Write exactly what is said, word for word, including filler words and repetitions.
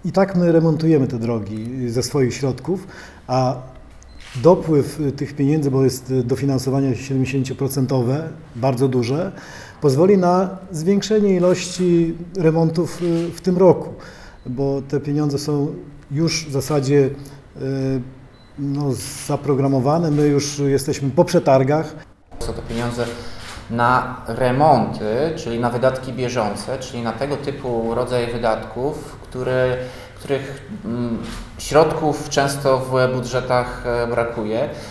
I tak my remontujemy te drogi ze swoich środków, a dopływ tych pieniędzy, bo jest dofinansowanie siedemdziesiąt procent, bardzo duże, pozwoli na zwiększenie ilości remontów w tym roku, bo te pieniądze są już w zasadzie no, zaprogramowane, my już jesteśmy po przetargach. Są to pieniądze na remonty, czyli na wydatki bieżące, czyli na tego typu rodzaj wydatków, które, których mm, środków często w budżetach brakuje.